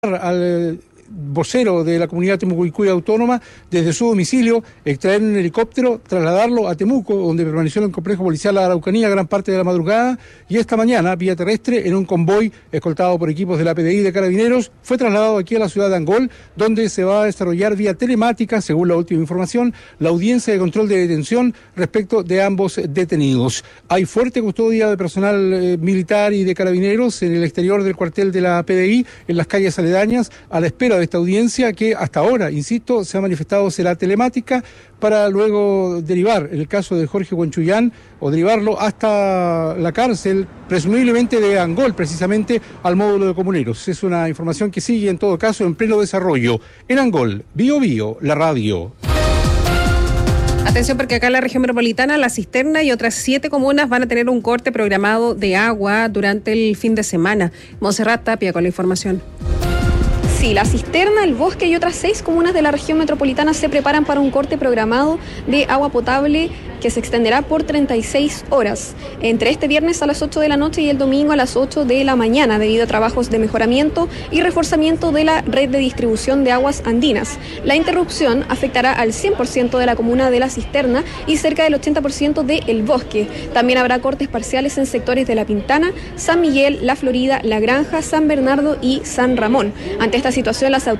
al vocero de la comunidad Temuco Autónoma desde su domicilio, extraer un helicóptero, trasladarlo a Temuco, donde permaneció en el complejo policial La Araucanía gran parte de la madrugada, y esta mañana, vía terrestre, en un convoy escoltado por equipos de la PDI de Carabineros, fue trasladado aquí a la ciudad de Angol, donde se va a desarrollar vía telemática, según la última información, la audiencia de control de detención respecto de ambos detenidos. Hay fuerte custodia de personal militar y de Carabineros en el exterior del cuartel de la PDI, en las calles aledañas, a la espera de esta audiencia que hasta ahora, insisto, se ha manifestado será telemática para luego derivar, en el caso de Jorge Huanchullán, o derivarlo hasta la cárcel, presumiblemente de Angol, precisamente al módulo de comuneros. Es una información que sigue en todo caso en pleno desarrollo. En Angol, Bío Bío, la radio. Atención, porque acá en la región metropolitana, La Cisterna y otras 7 comunas van a tener un corte programado de agua durante el fin de semana. Montserrat Tapia con la información. Sí, La Cisterna, El Bosque y otras 6 comunas de la región metropolitana se preparan para un corte programado de agua potable que se extenderá por 36 horas, entre este viernes a las 8 de la noche y el domingo a las 8 de la mañana, debido a trabajos de mejoramiento y reforzamiento de la red de distribución de aguas andinas. La interrupción afectará al 100% de la comuna de La Cisterna y cerca del 80% de El Bosque. También habrá cortes parciales en sectores de La Pintana, San Miguel, La Florida, La Granja, San Bernardo y San Ramón. Ante esta situación, las autoridades